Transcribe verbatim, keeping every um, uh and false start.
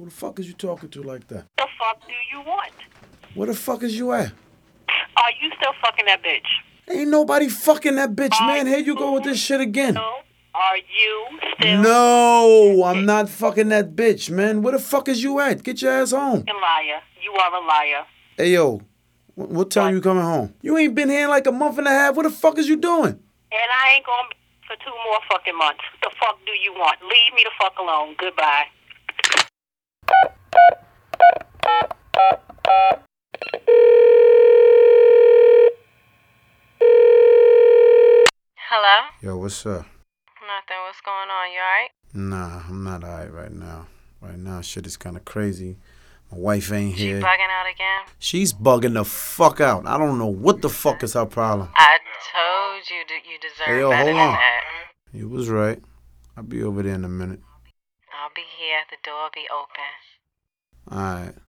the fuck is you talking to like that? The fuck do you want? Where the fuck is you at? Are you still fucking that bitch? Ain't nobody fucking that bitch, Are man. Here you go with this shit again. Still, are you still No, I'm not fucking that bitch, man. Where the fuck is you at? Get your ass home. a liar? You are a liar. Hey, yo, wh- what time What? you coming home? You ain't been here in like a month and a half. What the fuck is you doing? And I ain't gonna be for two more fucking months. The fuck do you want? Leave me the fuck alone. Goodbye. Hello? Yo, what's up? Nothing. What's going on? You alright? Nah, I'm not alright right now. Right now, shit is kind of crazy. My wife ain't She here. bugging out again? She's bugging the fuck out. I don't know what the fuck is her problem. I told you that you deserve Hey, yo, better hold than on. that. You was right. I'll be over there in a minute. I'll be here. The door will be open. Alright.